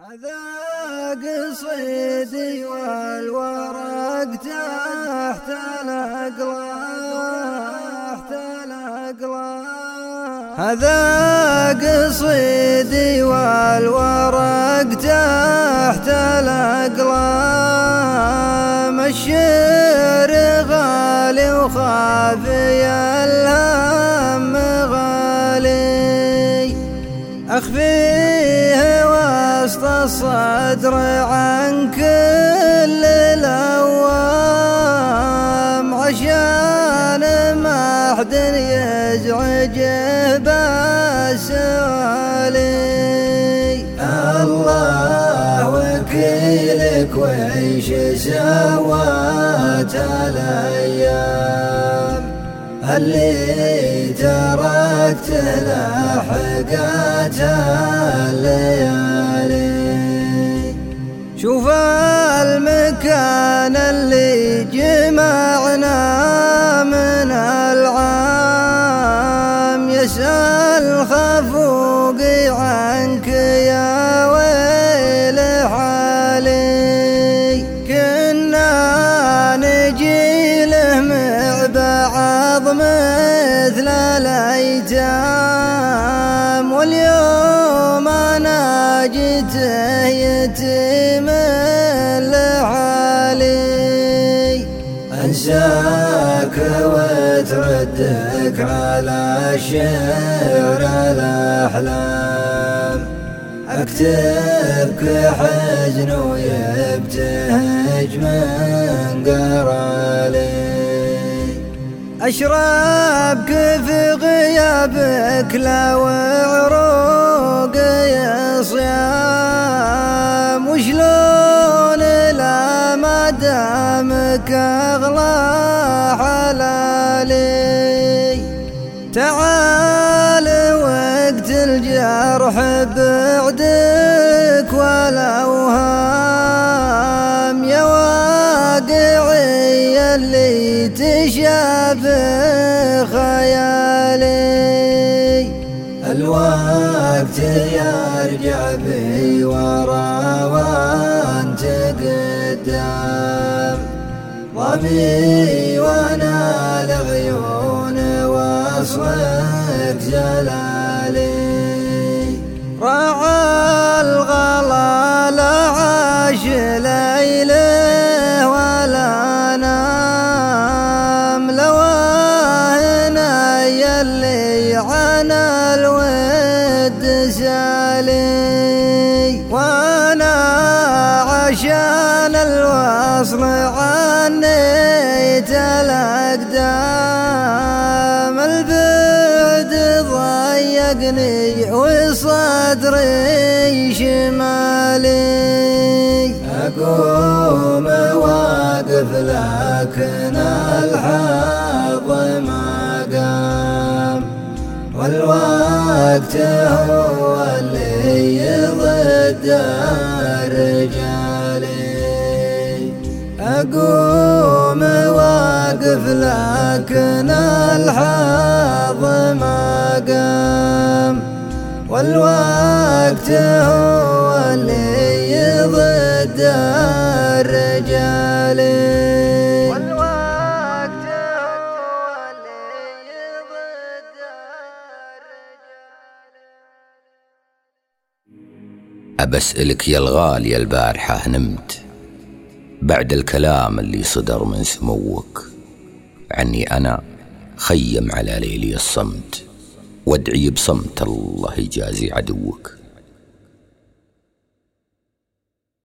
هذا قصيدي والورق تحت الأقلام. هذا قصيدي والورق تحت الأقلام. الشعر غالي وخافي الهم غالي، أخفيه وسط الصدر عن كل الأوام، عشان ما حد يزعجه بسؤالي. الله وكيلك وإيش سوت الأيام اللي تركت لحقات الليالي. شوف المكان اللي جمعنا من العام، يسأل خفوقي عنك يا ويل حالي. كنا نجي له مع بعض مثل الأيتام، واليوم أنا جيته يتيم لحالي. أنساك وتردك على شعر الأحلام، أكتبك حزن ويبتهج من قرالي. أشربك في غيابك لو عروقي صيام، وشلون لا ما دامك أغلى حلالي. تعال وقت الجرح بعدك والأوهام، يا واقعي اللي تشابه خيالي. الوقت يرجع بي ورا وانت قدام، ضمي وانا العيون واصلك جلالي. راعى الغلال عاش ليله ولا نام، لواهنا يلي عنا الود سالي. وانا عشان الوصل عنيت الأقدام، البعد ضيقني وصدري شمالي. أقوم واقف لكن الحظ ما قام، والوقت هو اللي ضد رجالي. أقوم واقف لكن الحظ ما قام، والوقت هو اللي ضد رجالي. أبسألك يا الغالية البارحة نمت بعد الكلام اللي صدر من سموك عني؟ أنا خيم على ليلي الصمت وادعي بصمت الله يجازي عدوك.